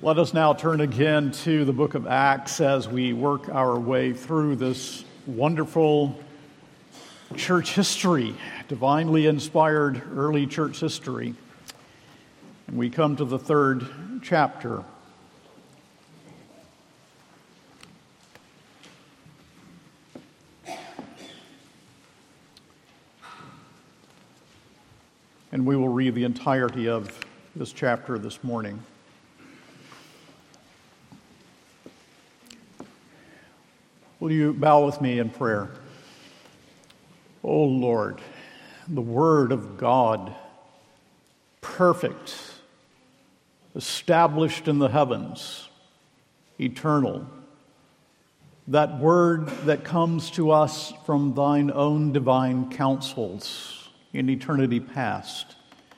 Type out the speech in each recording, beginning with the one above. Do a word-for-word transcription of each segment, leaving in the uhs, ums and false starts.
Let us now turn again to the book of Acts as we work our way through this wonderful church history, divinely inspired early church history. And we come to the third chapter. And we will read the entirety of this chapter this morning. Will you bow with me in prayer? O Lord, the Word of God, perfect, established in the heavens, eternal, that Word that comes to us from thine own divine counsels in eternity past,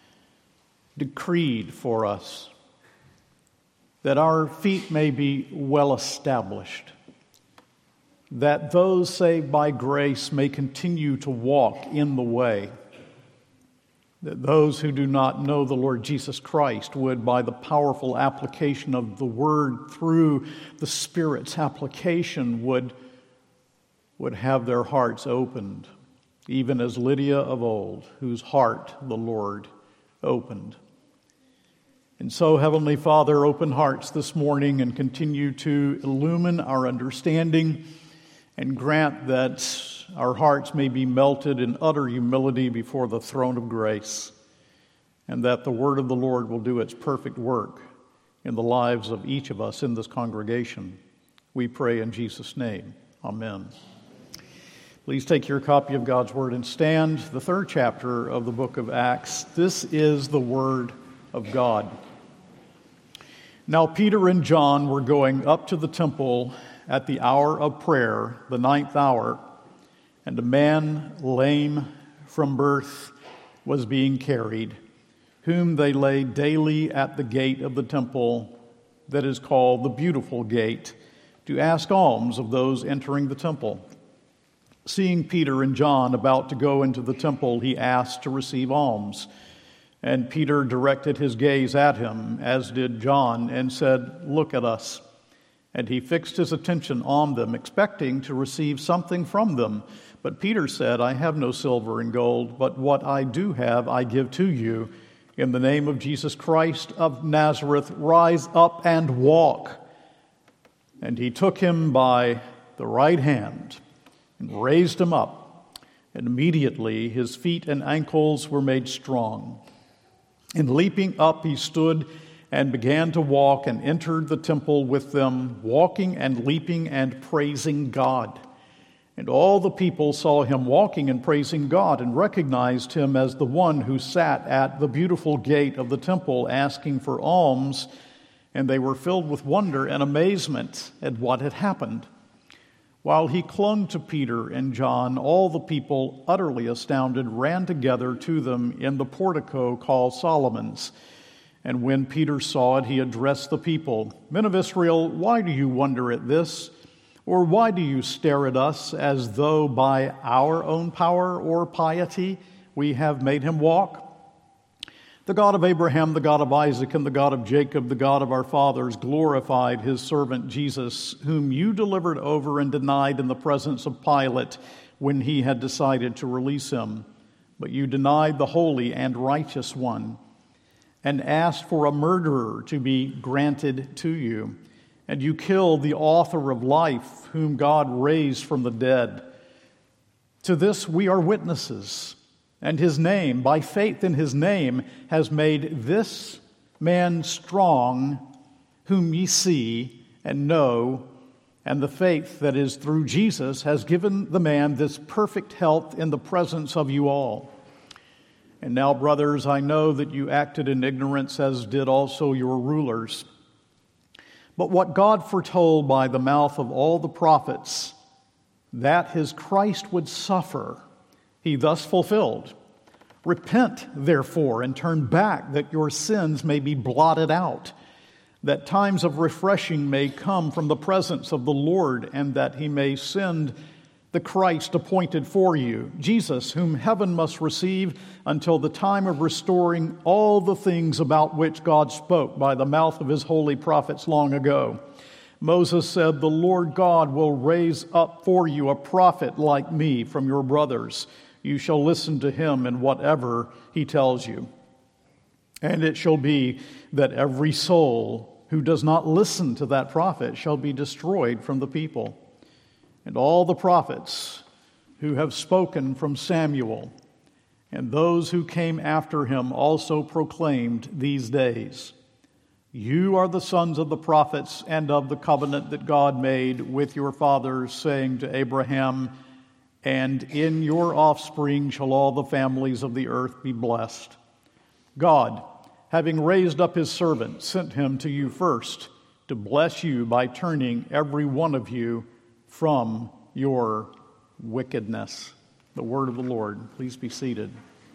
decreed for us, that our feet may be well established, that those saved by grace may continue to walk in the way, that those who do not know the Lord Jesus Christ would, by the powerful application of the Word through the Spirit's application, would, would have their hearts opened, even as Lydia of old, whose heart the Lord opened. And so, Heavenly Father, open hearts this morning and continue to illumine our understanding, and grant that our hearts may be melted in utter humility before the throne of grace, and that the word of the Lord will do its perfect work in the lives of each of us in this congregation. We pray in Jesus' name. Amen. Please take your copy of God's Word and stand. The third chapter of the book of Acts. This is the Word of God. Now Peter and John were going up to the temple at the hour of prayer, the ninth hour, and a man lame from birth was being carried, whom they laid daily at the gate of the temple that is called the Beautiful Gate, to ask alms of those entering the temple. Seeing Peter and John about to go into the temple, he asked to receive alms. And Peter directed his gaze at him, as did John, and said, "Look at us." And he fixed his attention on them, expecting to receive something from them. But Peter said, "I have no silver and gold, but what I do have I give to you. In the name of Jesus Christ of Nazareth, rise up and walk." And he took him by the right hand and raised him up. And immediately his feet and ankles were made strong. And leaping up, he stood and began to walk, and entered the temple with them, walking and leaping and praising God. And all the people saw him walking and praising God, and recognized him as the one who sat at the beautiful gate of the temple asking for alms, and they were filled with wonder and amazement at what had happened. While he clung to Peter and John, all the people, utterly astounded, ran together to them in the portico called Solomon's. And when Peter saw it, he addressed the people, "Men of Israel, why do you wonder at this? Or why do you stare at us as though by our own power or piety we have made him walk? The God of Abraham, the God of Isaac, and the God of Jacob, the God of our fathers, glorified his servant Jesus, whom you delivered over and denied in the presence of Pilate when he had decided to release him. But you denied the holy and righteous one, and asked for a murderer to be granted to you. And you killed the author of life, whom God raised from the dead. To this we are witnesses, and his name, by faith in his name, has made this man strong, whom ye see and know, and the faith that is through Jesus has given the man this perfect health in the presence of you all. And now, brothers, I know that you acted in ignorance, as did also your rulers. But what God foretold by the mouth of all the prophets, that his Christ would suffer, he thus fulfilled. Repent, therefore, and turn back, that your sins may be blotted out, that times of refreshing may come from the presence of the Lord, and that he may send the Christ appointed for you, Jesus, whom heaven must receive until the time of restoring all the things about which God spoke by the mouth of his holy prophets long ago. Moses said, the Lord God will raise up for you a prophet like me from your brothers. You shall listen to him in whatever he tells you. And it shall be that every soul who does not listen to that prophet shall be destroyed from the people. And all the prophets who have spoken from Samuel and those who came after him also proclaimed these days. You are the sons of the prophets and of the covenant that God made with your fathers, saying to Abraham, and in your offspring shall all the families of the earth be blessed. God, having raised up his servant, sent him to you first to bless you by turning every one of you from your wickedness. The word of the Lord. Please be seated.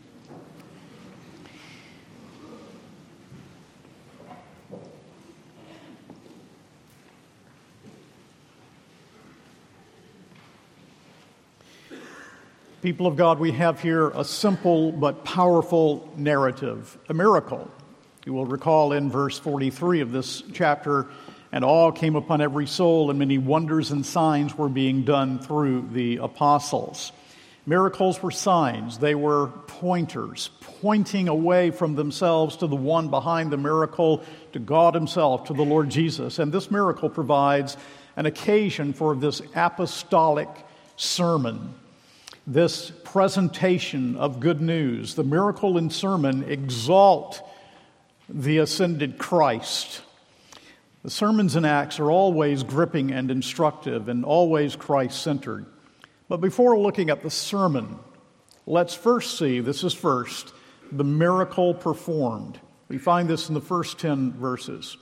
People of God, we have here a simple but powerful narrative, a miracle. You will recall in verse forty-three of this chapter, and awe came upon every soul, and many wonders and signs were being done through the apostles. Miracles were signs. They were pointers, pointing away from themselves to the one behind the miracle, to God himself, to the Lord Jesus. And this miracle provides an occasion for this apostolic sermon, this presentation of good news. The miracle and sermon exalt the ascended Christ. The sermons in Acts are always gripping and instructive and always Christ-centered. But before looking at the sermon, let's first see, this is first, the miracle performed. We find this in the first ten verses.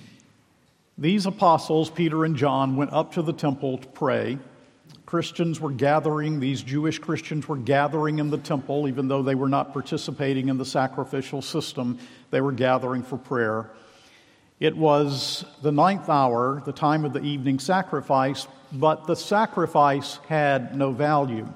These apostles, Peter and John, went up to the temple to pray. Christians were gathering, these Jewish Christians were gathering in the temple, even though they were not participating in the sacrificial system, they were gathering for prayer. It was the ninth hour, the time of the evening sacrifice, but the sacrifice had no value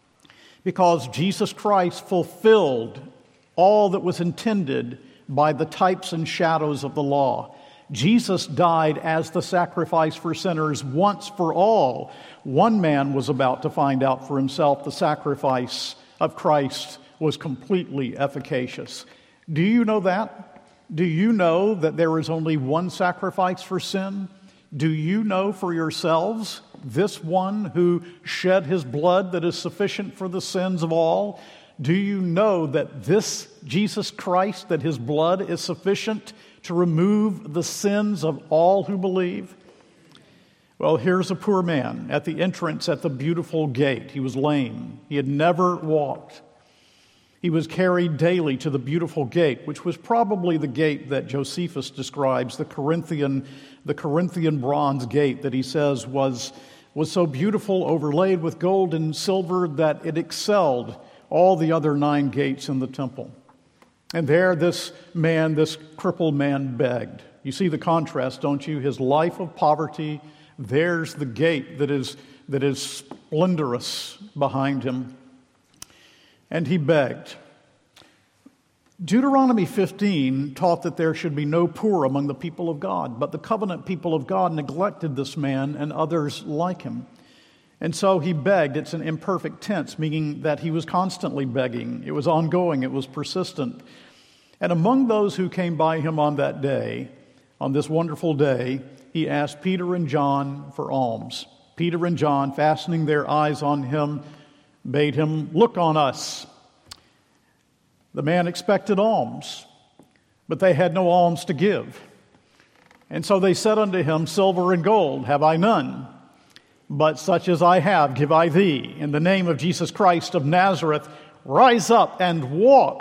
because Jesus Christ fulfilled all that was intended by the types and shadows of the law. Jesus died as the sacrifice for sinners once for all. One man was about to find out for himself the sacrifice of Christ was completely efficacious. Do you know that? Do you know that there is only one sacrifice for sin? Do you know for yourselves this one who shed his blood that is sufficient for the sins of all? Do you know that this Jesus Christ, that his blood is sufficient to remove the sins of all who believe? Well, here's a poor man at the entrance at the beautiful gate. He was lame. He had never walked. He was carried daily to the beautiful gate, which was probably the gate that Josephus describes, the Corinthian, the Corinthian bronze gate that he says was, was so beautiful, overlaid with gold and silver, that it excelled all the other nine gates in the temple. And there this man, this crippled man, begged. You see the contrast, don't you? His life of poverty, there's the gate that is, that is splendorous behind him. And he begged. Deuteronomy fifteen taught that there should be no poor among the people of God, but the covenant people of God neglected this man and others like him. And so he begged. It's an imperfect tense, meaning that he was constantly begging. It was ongoing. It was persistent. And among those who came by him on that day, on this wonderful day, he asked Peter and John for alms. Peter and John, fastening their eyes on him, bade him, "Look on us." The man expected alms, but they had no alms to give. And so they said unto him, "Silver and gold have I none, but such as I have give I thee. In the name of Jesus Christ of Nazareth, rise up and walk."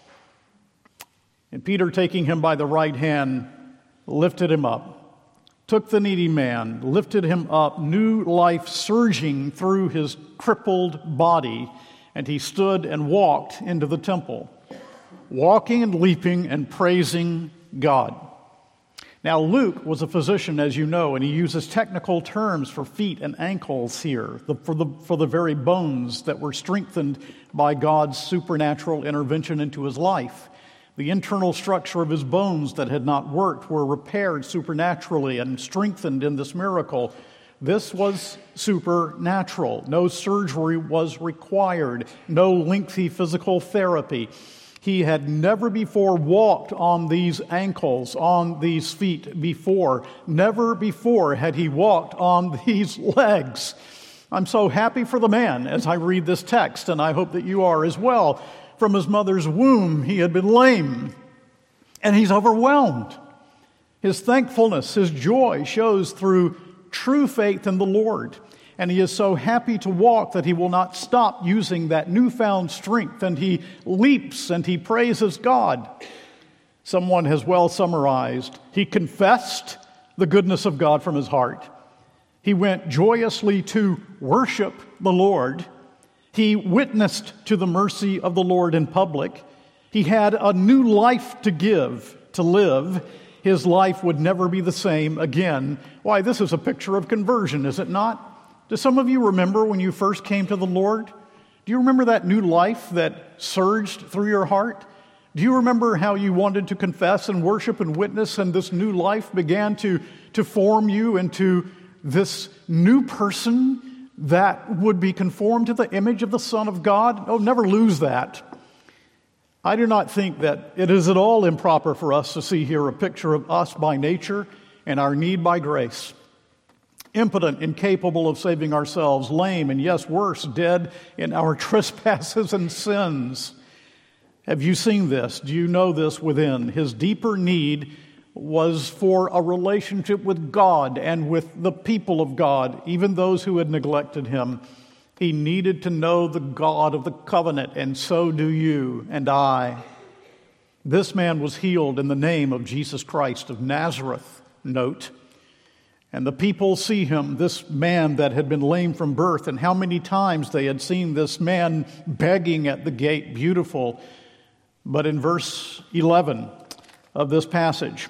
And Peter, taking him by the right hand, lifted him up, took the needy man, lifted him up, new life surging through his crippled body, and he stood and walked into the temple, walking and leaping and praising God. Now, Luke was a physician, as you know, and he uses technical terms for feet and ankles here, the, for, the, for the very bones that were strengthened by God's supernatural intervention into his life. The internal structure of his bones that had not worked were repaired supernaturally and strengthened in this miracle. This was supernatural. No surgery was required, no lengthy physical therapy. He had never before walked on these ankles, on these feet before. Never before had he walked on these legs. I'm so happy for the man as I read this text, and I hope that you are as well. From his mother's womb, he had been lame, and he's overwhelmed. His thankfulness, his joy shows through true faith in the Lord. And he is so happy to walk that he will not stop using that newfound strength, and he leaps and he praises God. Someone has well summarized, he confessed the goodness of God from his heart. He went joyously to worship the Lord. He witnessed to the mercy of the Lord in public. He had a new life to give, to live. His life would never be the same again. Why, this is a picture of conversion, is it not? Do some of you remember when you first came to the Lord? Do you remember that new life that surged through your heart? Do you remember how you wanted to confess and worship and witness, and this new life began to, to form you into this new person that would be conformed to the image of the Son of God? Oh, never lose that. I do not think that it is at all improper for us to see here a picture of us by nature and our need by grace. Impotent, incapable of saving ourselves, lame, and yes, worse, dead in our trespasses and sins. Have you seen this? Do you know this within? His deeper need was for a relationship with God and with the people of God, even those who had neglected him. He needed to know the God of the covenant, and so do you and I. This man was healed in the name of Jesus Christ of Nazareth, note. And the people see him, this man that had been lame from birth, and how many times they had seen this man begging at the gate, beautiful. But in verse eleven of this passage,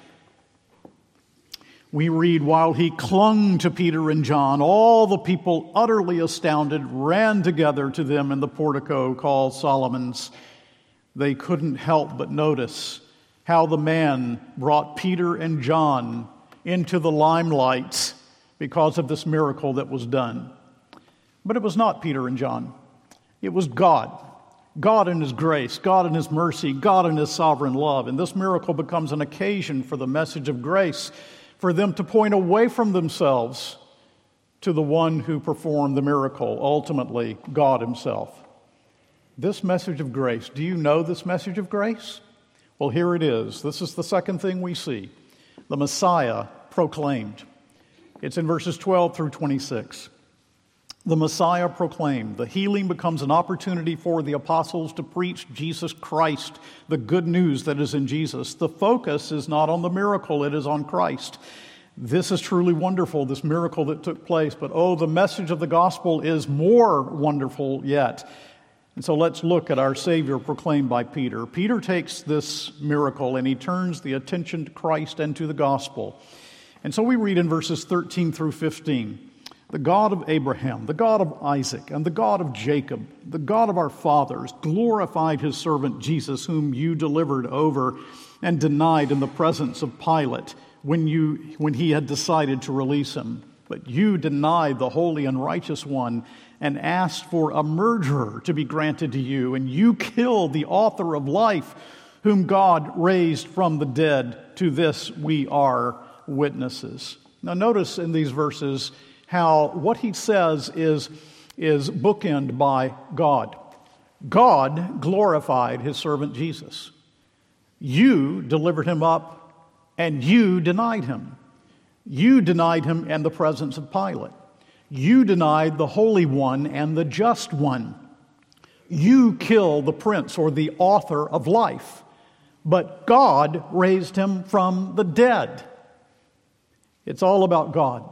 we read, while he clung to Peter and John, all the people, utterly astounded, ran together to them in the portico called Solomon's. They couldn't help but notice how the man brought Peter and John into the limelight because of this miracle that was done. But it was not Peter and John. It was God. God in his grace, God in his mercy, God in his sovereign love. And this miracle becomes an occasion for the message of grace, for them to point away from themselves to the one who performed the miracle, ultimately God himself. This message of grace, do you know this message of grace? Well, here it is. This is the second thing we see. The Messiah proclaimed. It's in verses twelve through twenty-six. The Messiah proclaimed. The healing becomes an opportunity for the apostles to preach Jesus Christ, the good news that is in Jesus. The focus is not on the miracle, it is on Christ. This is truly wonderful, this miracle that took place. But oh, the message of the gospel is more wonderful yet. And so let's look at our Savior proclaimed by Peter. Peter takes this miracle and he turns the attention to Christ and to the gospel. And so we read in verses thirteen through fifteen, the God of Abraham, the God of Isaac, and the God of Jacob, the God of our fathers, glorified his servant Jesus, whom you delivered over and denied in the presence of Pilate when you when he had decided to release him. But you denied the holy and righteous one and asked for a murderer to be granted to you, and you killed the author of life, whom God raised from the dead. To this we are witnesses. Now notice in these verses how what he says is, is bookended by God. God glorified his servant Jesus. You delivered him up, and you denied him. You denied him in the presence of Pilate. You denied the Holy One and the Just One. You killed the Prince or the author of life. But God raised him from the dead. It's all about God.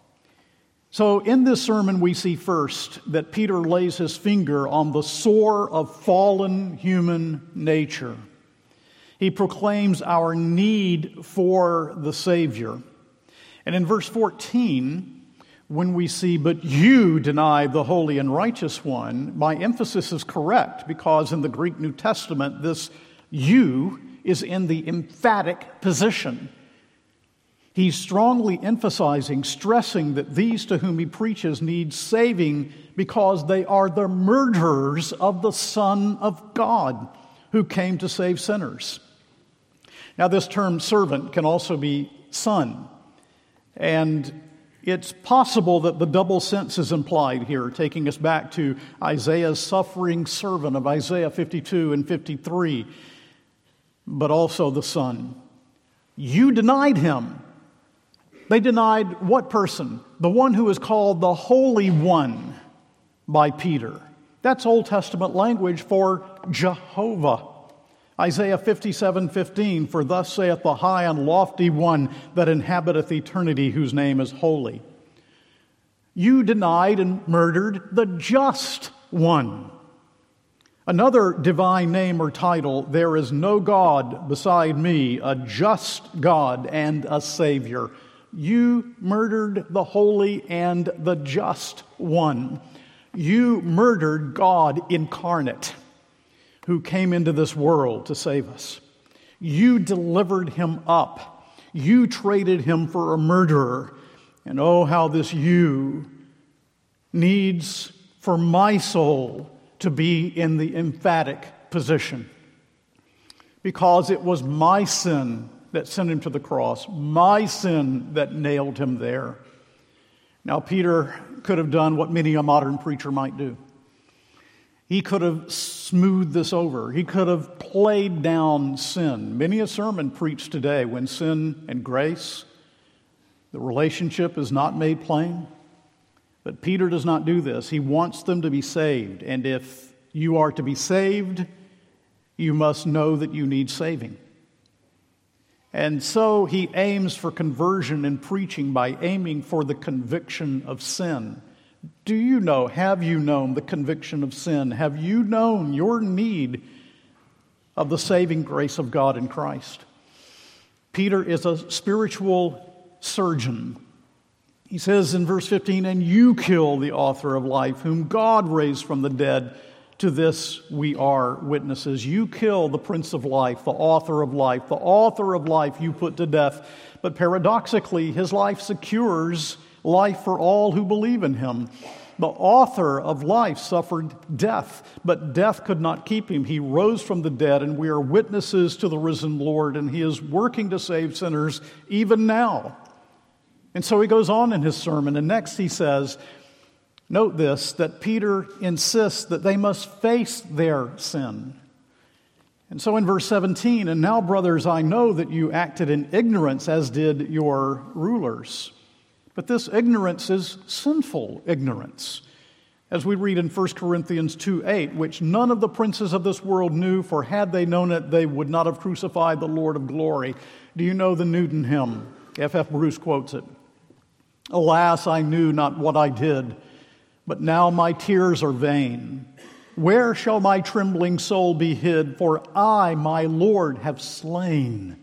So in this sermon we see first that Peter lays his finger on the sore of fallen human nature. He proclaims our need for the Savior. And in verse fourteen, when we see, "But you deny the Holy and Righteous One," my emphasis is correct, because in the Greek New Testament, this "you" is in the emphatic position. He's strongly emphasizing, stressing that these to whom he preaches need saving because they are the murderers of the Son of God who came to save sinners. Now, this term servant can also be son, and it's possible that the double sense is implied here, taking us back to Isaiah's suffering servant of Isaiah fifty-two and fifty-three, but also the Son. You denied him. They denied what person? The one who is called the Holy One by Peter. That's Old Testament language for Jehovah. Isaiah fifty-seven fifteen, "For thus saith the high and lofty one that inhabiteth eternity, whose name is holy." You denied and murdered the just one. Another divine name or title, "There is no God beside me, a just God and a Savior." You murdered the holy and the just one. You murdered God incarnate, who came into this world to save us. You delivered him up. You traded him for a murderer. And oh, how this you needs for my soul to be in the emphatic position. Because it was my sin that sent him to the cross, my sin that nailed him there. Now, Peter could have done what many a modern preacher might do. He could have smoothed this over. He could have played down sin. Many a sermon preached today when sin and grace, the relationship is not made plain. But Peter does not do this. He wants them to be saved. And if you are to be saved, you must know that you need saving. And so he aims for conversion in preaching by aiming for the conviction of sin. Do you know, have you known the conviction of sin? Have you known your need of the saving grace of God in Christ? Peter is a spiritual surgeon. He says in verse fifteen, "And you kill the author of life, whom God raised from the dead. To this we are witnesses." You kill the Prince of Life, the author of life. The author of life you put to death. But paradoxically, his life secures life for all who believe in him. The author of life suffered death, but death could not keep him. He rose from the dead, and we are witnesses to the risen Lord, and he is working to save sinners even now. And so he goes on in his sermon, and next he says, note this, that Peter insists that they must face their sin. And so in verse seventeen, "And now, brothers, I know that you acted in ignorance, as did your rulers." But this ignorance is sinful ignorance. As we read in First Corinthians two eight, "Which none of the princes of this world knew, for had they known it, they would not have crucified the Lord of glory." Do you know the Newton hymn? F F Bruce quotes it. "Alas, I knew not what I did, but now my tears are vain. Where shall my trembling soul be hid? For I, my Lord, have slain."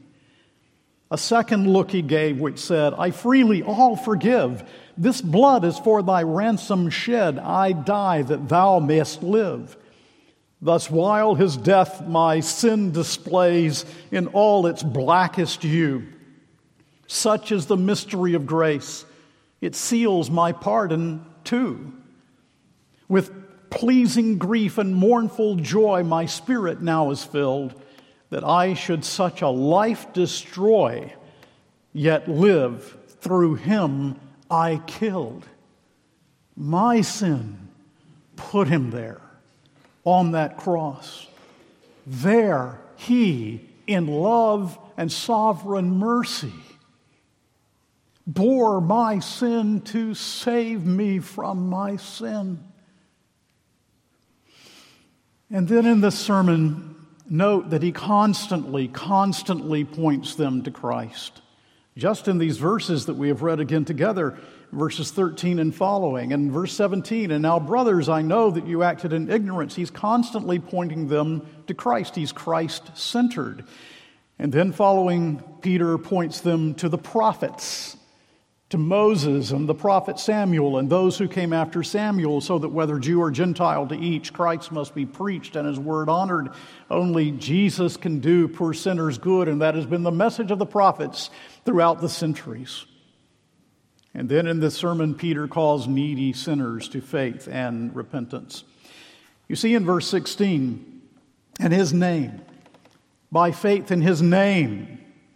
A second look he gave, which said, "I freely all forgive. This blood is for thy ransom shed. I die that thou mayest live." Thus, while his death my sin displays in all its blackest hue, such is the mystery of grace. It seals my pardon too. With pleasing grief and mournful joy my spirit now is filled, that I should such a life destroy, yet live through him I killed. My sin put him there on that cross. There he, in love and sovereign mercy, bore my sin to save me from my sin. And then in this sermon, note that he constantly, constantly points them to Christ. Just in these verses that we have read again together, verses thirteen and following, and verse seventeen, "And now, brothers, I know that you acted in ignorance." He's constantly pointing them to Christ. He's Christ-centered. And then following, Peter points them to the prophets, to Moses and the prophet Samuel and those who came after Samuel, so that whether Jew or Gentile to each, Christ must be preached and his word honored. Only Jesus can do poor sinners good, and that has been the message of the prophets throughout the centuries. And then in this sermon, Peter calls needy sinners to faith and repentance. You see in verse sixteen, and his name, by faith in his name,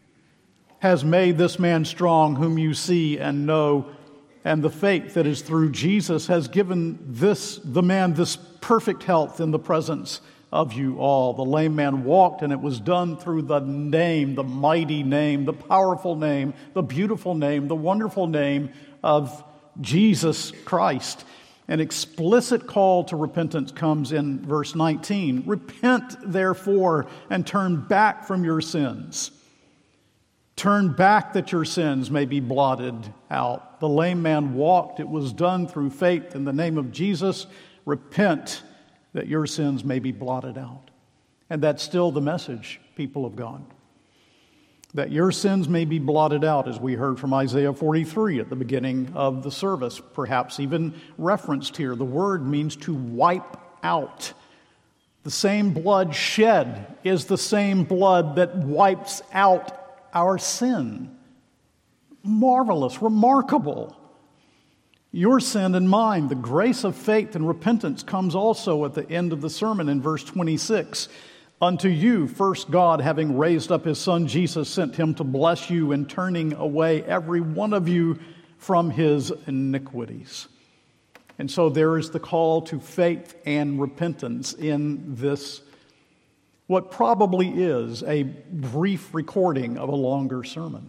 has made this man strong whom you see and know, and the faith that is through Jesus has given this the man this perfect health in the presence of you all. The lame man walked, and it was done through the name, the mighty name, the powerful name, the beautiful name, the wonderful name of Jesus Christ. An explicit call to repentance comes in verse nineteen. Repent, therefore, and turn back from your sins. Turn back that your sins may be blotted out. The lame man walked. It was done through faith in the name of Jesus. Repent that your sins may be blotted out. And that's still the message, people of God. That your sins may be blotted out, as we heard from Isaiah forty-three at the beginning of the service, perhaps even referenced here. The word means to wipe out. The same blood shed is the same blood that wipes out our sin. Marvelous, remarkable. Your sin and mine. The grace of faith and repentance comes also at the end of the sermon in verse twenty-six. Unto you, first God, having raised up his Son Jesus, sent him to bless you in turning away every one of you from his iniquities. And so there is the call to faith and repentance in this, what probably is a brief recording of a longer sermon.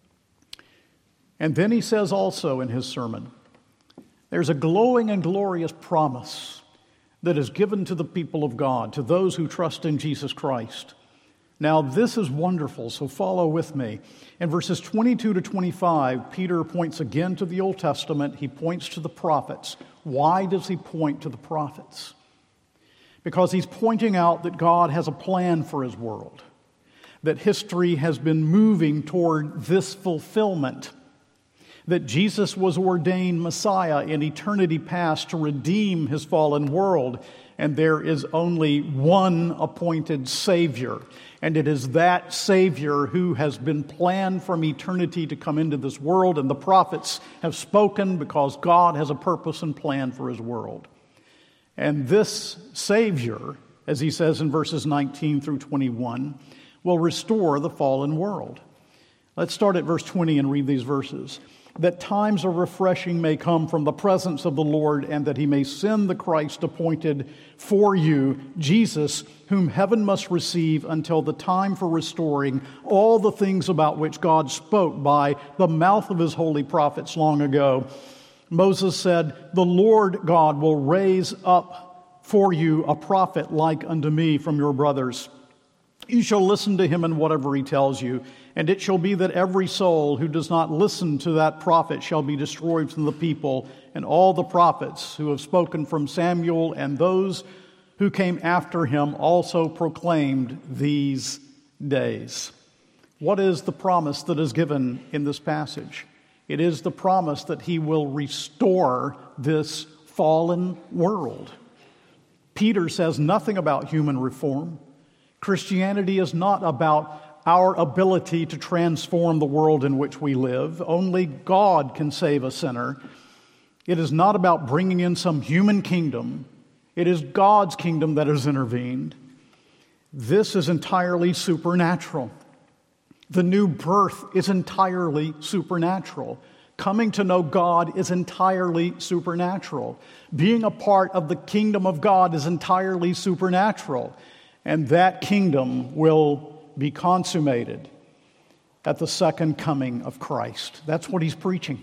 And then he says also in his sermon, there's a glowing and glorious promise that is given to the people of God, to those who trust in Jesus Christ. Now, this is wonderful, so follow with me. In verses twenty-two to twenty-five, Peter points again to the Old Testament. He points to the prophets. Why does he point to the prophets? Because he's pointing out that God has a plan for his world, that history has been moving toward this fulfillment, that Jesus was ordained Messiah in eternity past to redeem his fallen world, and there is only one appointed Savior, and it is that Savior who has been planned from eternity to come into this world, and the prophets have spoken because God has a purpose and plan for his world. And this Savior, as he says in verses nineteen through twenty-one, will restore the fallen world. Let's start at verse twenty and read these verses. That times of refreshing may come from the presence of the Lord, and that he may send the Christ appointed for you, Jesus, whom heaven must receive until the time for restoring all the things about which God spoke by the mouth of his holy prophets long ago. Moses said, the Lord God will raise up for you a prophet like unto me from your brothers. You shall listen to him in whatever he tells you. And it shall be that every soul who does not listen to that prophet shall be destroyed from the people. And all the prophets who have spoken from Samuel and those who came after him also proclaimed these days. What is the promise that is given in this passage? It is the promise that he will restore this fallen world. Peter says nothing about human reform. Christianity is not about our ability to transform the world in which we live. Only God can save a sinner. It is not about bringing in some human kingdom. It is God's kingdom that has intervened. This is entirely supernatural. The new birth is entirely supernatural. Coming to know God is entirely supernatural. Being a part of the kingdom of God is entirely supernatural. And that kingdom will be consummated at the second coming of Christ. That's what he's preaching.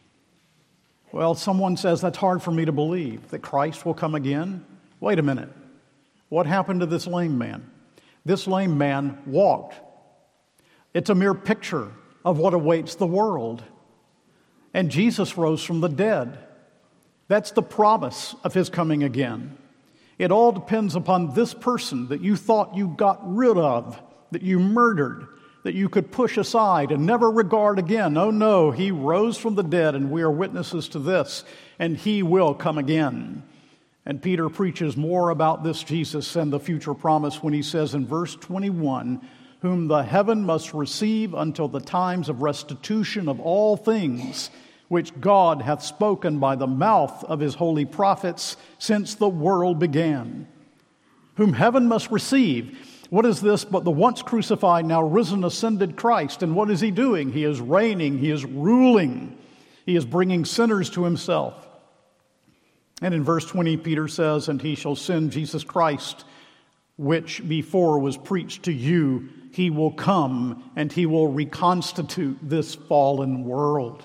Well, someone says that's hard for me to believe, that Christ will come again. Wait a minute. What happened to this lame man? This lame man walked. It's a mere picture of what awaits the world. And Jesus rose from the dead. That's the promise of his coming again. It all depends upon this person that you thought you got rid of that you murdered, that you could push aside and never regard again. Oh no, he rose from the dead, and we are witnesses to this, and he will come again. And Peter preaches more about this Jesus and the future promise when he says in verse twenty-one, whom the heaven must receive until the times of restitution of all things, which God hath spoken by the mouth of his holy prophets since the world began. Whom heaven must receive. What is this but the once crucified, now risen, ascended Christ? And what is he doing? He is reigning. He is ruling. He is bringing sinners to himself. And in verse twenty, Peter says, and he shall send Jesus Christ, which before was preached to you. He will come and he will reconstitute this fallen world.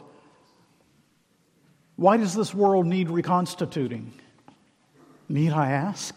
Why does this world need reconstituting? Need I ask?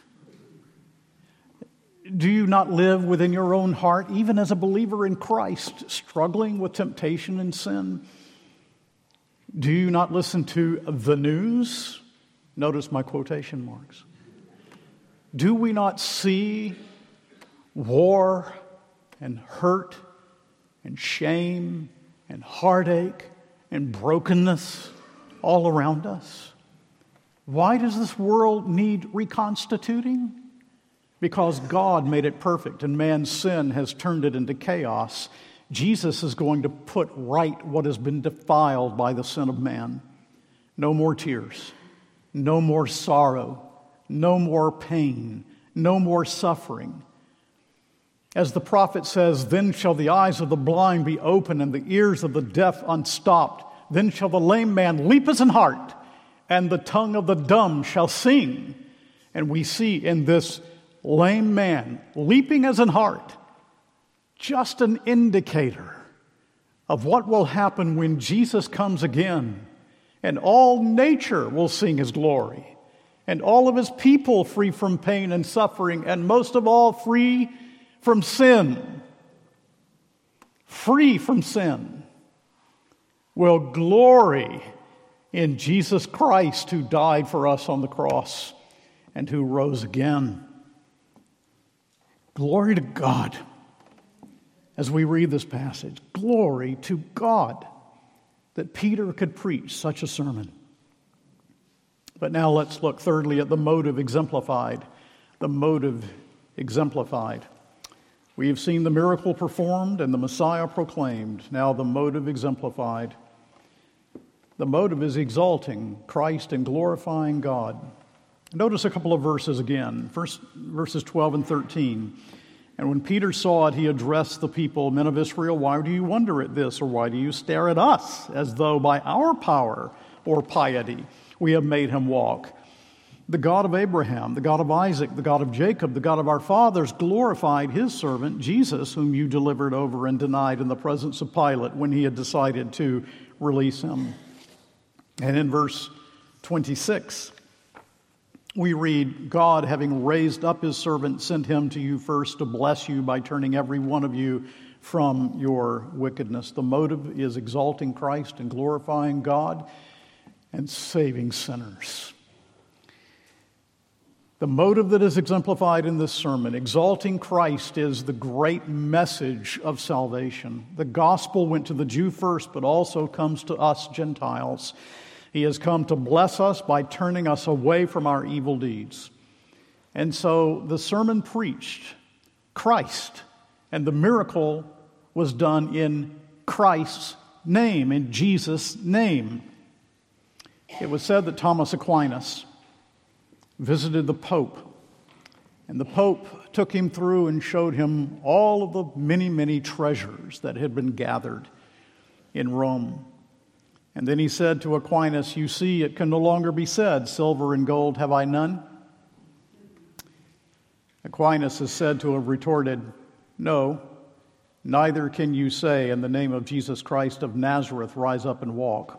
Do you not live within your own heart, even as a believer in Christ, struggling with temptation and sin? Do you not listen to the news? Notice my quotation marks. Do we not see war and hurt and shame and heartache and brokenness all around us? Why does this world need reconstituting? Because God made it perfect and man's sin has turned it into chaos. Jesus is going to put right what has been defiled by the sin of man. No more tears, no more sorrow, no more pain, no more suffering. As the prophet says, then shall the eyes of the blind be opened and the ears of the deaf unstopped. Then shall the lame man leap as an hart, and the tongue of the dumb shall sing. And we see in this lame man leaping as an hart just an indicator of what will happen when Jesus comes again, and all nature will sing his glory, and all of his people free from pain and suffering, and most of all free from sin. Free from sin. Will glory in Jesus Christ, who died for us on the cross and who rose again. Glory to God. As we read this passage, glory to God that Peter could preach such a sermon. But now let's look thirdly at the motive exemplified. The motive exemplified. We have seen the miracle performed and the Messiah proclaimed. Now the motive exemplified. The motive is exalting Christ and glorifying God. Notice a couple of verses again. First, verses twelve and thirteen. And when Peter saw it, he addressed the people, men of Israel, why do you wonder at this, or why do you stare at us, as though by our power or piety we have made him walk? The God of Abraham, the God of Isaac, the God of Jacob, the God of our fathers glorified his servant Jesus, whom you delivered over and denied in the presence of Pilate when he had decided to release him. And in verse twenty-six, we read, God, having raised up his servant, sent him to you first to bless you by turning every one of you from your wickedness. The motive is exalting Christ and glorifying God and saving sinners. The motive that is exemplified in this sermon, exalting Christ, is the great message of salvation. The gospel went to the Jew first, but also comes to us Gentiles. He has come to bless us by turning us away from our evil deeds. And so the sermon preached Christ, and the miracle was done in Christ's name, in Jesus' name. It was said that Thomas Aquinas visited the Pope, and the Pope took him through and showed him all of the many, many treasures that had been gathered in Rome. And then he said to Aquinas, you see, it can no longer be said, silver and gold have I none. Aquinas is said to have retorted, no, neither can you say, in the name of Jesus Christ of Nazareth, rise up and walk.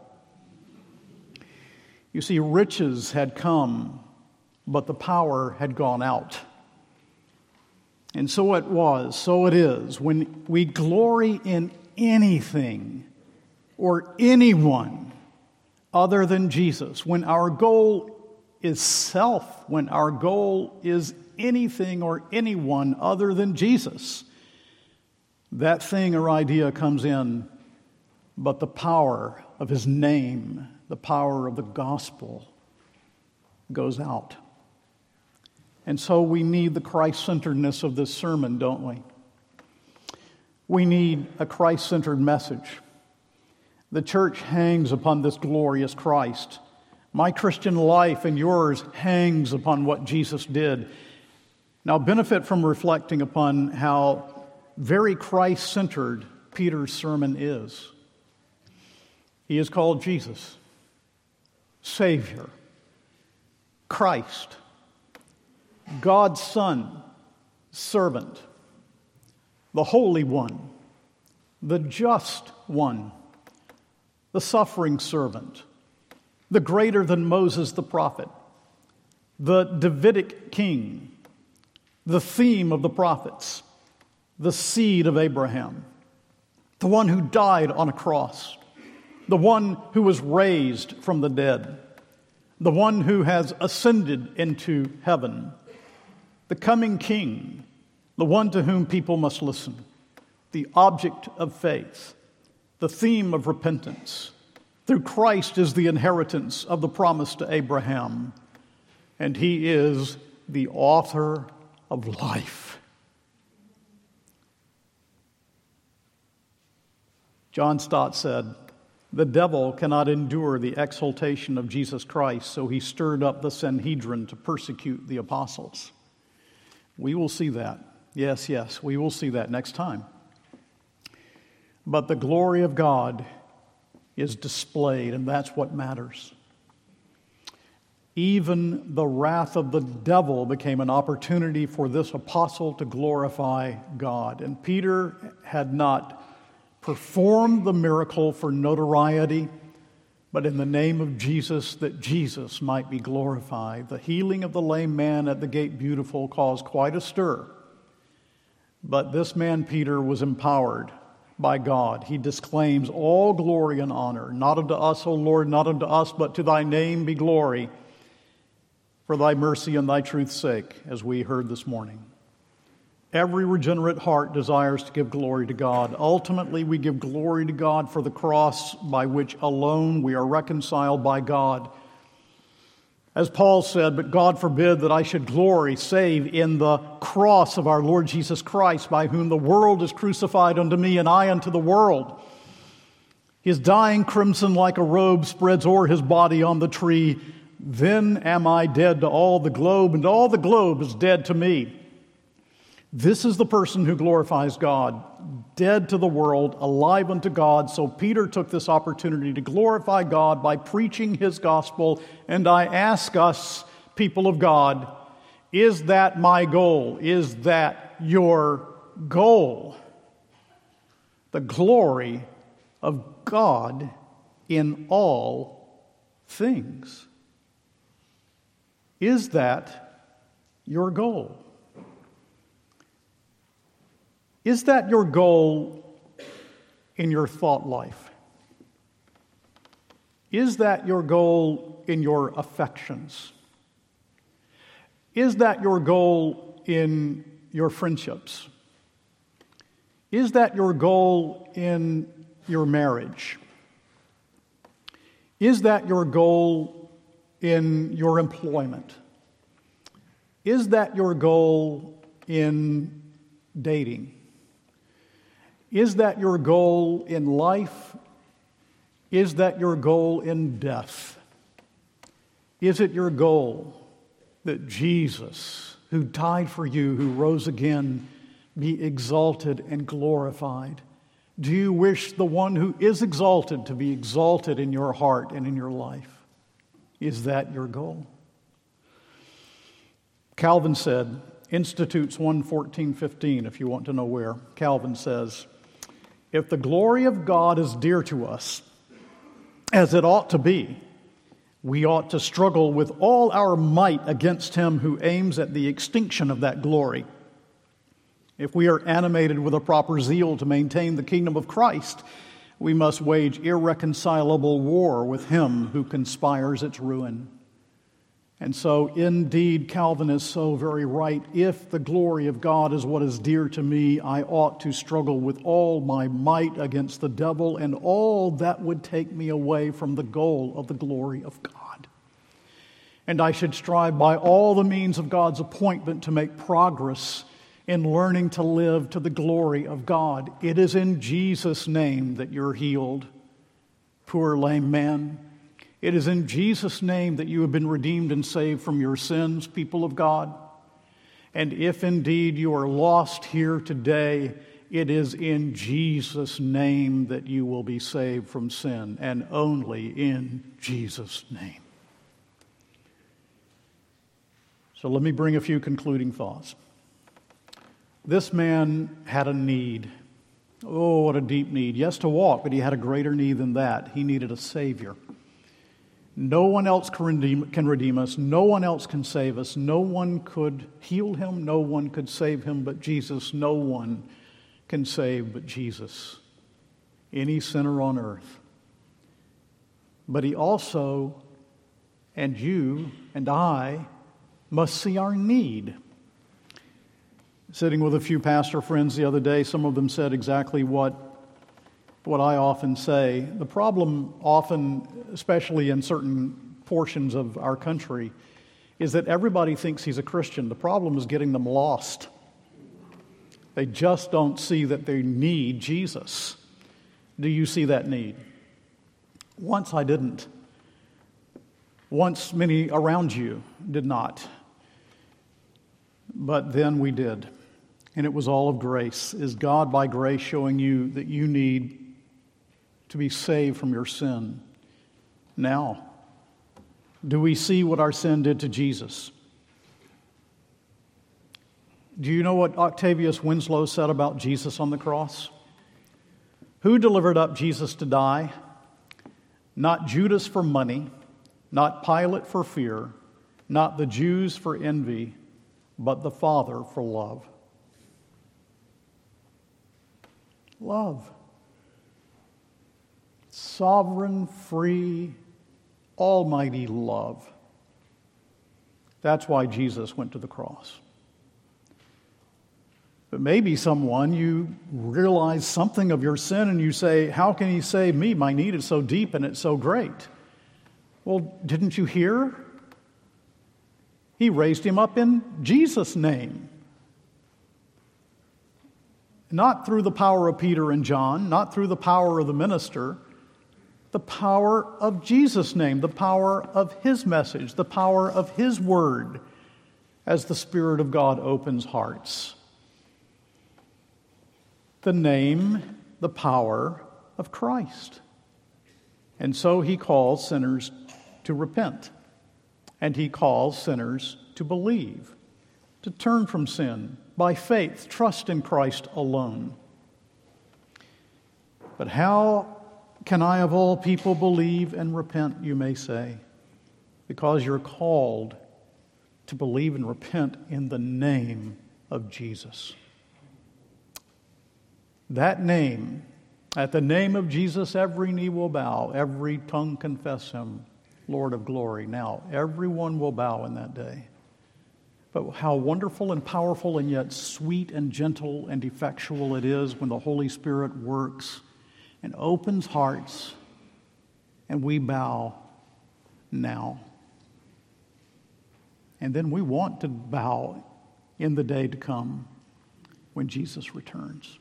You see, riches had come, but the power had gone out. And so it was, so it is, when we glory in anything or anyone other than Jesus, when our goal is self, when our goal is anything or anyone other than Jesus, That thing or idea comes in, but the power of his name, the power of the gospel, goes out. And so we need the Christ-centeredness of this sermon, don't we? We need a Christ-centered message. The church hangs upon this glorious Christ. My Christian life and yours hangs upon what Jesus did. Now, benefit from reflecting upon how very Christ-centered Peter's sermon is. He is called Jesus, Savior, Christ, God's Son, servant, the Holy One, the Just One, the suffering servant, the greater than Moses the prophet, the Davidic king, the theme of the prophets, the seed of Abraham, the one who died on a cross, the one who was raised from the dead, the one who has ascended into heaven, the coming king, the one to whom people must listen, the object of faith, the theme of repentance. Through Christ is the inheritance of the promise to Abraham, and he is the author of life. John Stott said, "The devil cannot endure the exaltation of Jesus Christ, so he stirred up the Sanhedrin to persecute the apostles." We will see that. Yes, yes, we will see that next time. But the glory of God is displayed, and that's what matters. Even the wrath of the devil became an opportunity for this apostle to glorify God. And Peter had not performed the miracle for notoriety, but in the name of Jesus, that Jesus might be glorified. The healing of the lame man at the gate beautiful caused quite a stir. But this man, Peter, was empowered by God. He disclaims all glory and honor, not unto us, O Lord, not unto us, but to thy name be glory, for thy mercy and thy truth's sake, as we heard this morning. Every regenerate heart desires to give glory to God. Ultimately, we give glory to God for the cross by which alone we are reconciled by God. As Paul said, "But God forbid that I should glory save in the cross of our Lord Jesus Christ, by whom the world is crucified unto me and I unto the world. His dying crimson like a robe spreads o'er his body on the tree. Then am I dead to all the globe, and all the globe is dead to me." This is the person who glorifies God, dead to the world, alive unto God. So Peter took this opportunity to glorify God by preaching his gospel. And I ask us, people of God, is that my goal? Is that your goal? The glory of God in all things. Is that your goal? Is that your goal in your thought life? Is that your goal in your affections? Is that your goal in your friendships? Is that your goal in your marriage? Is that your goal in your employment? Is that your goal in dating? Is that your goal in life? Is that your goal in death? Is it your goal that Jesus, who died for you, who rose again, be exalted and glorified? Do you wish the one who is exalted to be exalted in your heart and in your life? Is that your goal? Calvin said, Institutes one fourteen fifteen, if you want to know where, Calvin says, "If the glory of God is dear to us, as it ought to be, we ought to struggle with all our might against him who aims at the extinction of that glory. If we are animated with a proper zeal to maintain the kingdom of Christ, we must wage irreconcilable war with him who conspires its ruin." And so, indeed, Calvin is so very right. If the glory of God is what is dear to me, I ought to struggle with all my might against the devil and all that would take me away from the goal of the glory of God. And I should strive by all the means of God's appointment to make progress in learning to live to the glory of God. It is in Jesus' name that you're healed, poor lame man. It is in Jesus' name that you have been redeemed and saved from your sins, people of God. And if indeed you are lost here today, it is in Jesus' name that you will be saved from sin, and only in Jesus' name. So let me bring a few concluding thoughts. This man had a need. Oh, what a deep need. Yes, to walk, but he had a greater need than that. He needed a Savior. No one else can redeem, can redeem us. No one else can save us. No one could heal him. No one could save him but Jesus. No one can save but Jesus. Any sinner on earth. But he also, and you and I, must see our need. Sitting with a few pastor friends the other day, some of them said exactly what what I often say. The problem often, especially in certain portions of our country, is that everybody thinks he's a Christian. The problem is getting them lost. They just don't see that they need Jesus. Do you see that need? Once I didn't. Once many around you did not. But then we did. And it was all of grace. Is God by grace showing you that you need to be saved from your sin? Now, do we see what our sin did to Jesus? Do you know what Octavius Winslow said about Jesus on the cross? Who delivered up Jesus to die? Not Judas for money, not Pilate for fear, not the Jews for envy, but the Father for love. Love. Sovereign, free, almighty love. That's why Jesus went to the cross. But maybe someone, you realize something of your sin and you say, how can he save me? My need is so deep and it's so great. Well, didn't you hear? He raised him up in Jesus' name. Not through the power of Peter and John, not through the power of the minister, the power of Jesus' name, the power of his message, the power of his word, as the Spirit of God opens hearts. The name, the power of Christ. And so he calls sinners to repent. And he calls sinners to believe, to turn from sin, by faith, trust in Christ alone. But how can I of all people believe and repent, you may say? Because you're called to believe and repent in the name of Jesus. That name, at the name of Jesus, every knee will bow, every tongue confess him, Lord of glory. Now, everyone will bow in that day. But how wonderful and powerful and yet sweet and gentle and effectual it is when the Holy Spirit works and opens hearts and we bow now. And then we want to bow in the day to come when Jesus returns.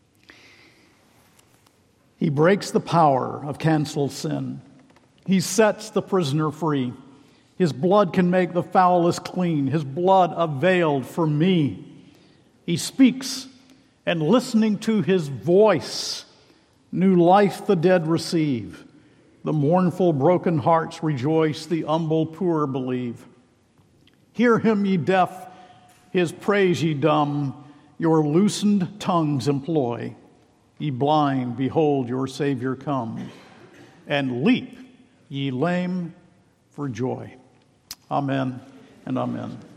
He breaks the power of canceled sin. He sets the prisoner free. His blood can make the foulest clean. His blood availed for me. He speaks, and listening to his voice, new life the dead receive. The mournful broken hearts rejoice, the humble poor believe. Hear him, ye deaf, his praise, ye dumb, your loosened tongues employ. Ye blind, behold your Savior come, and leap, ye lame, for joy. Amen and amen.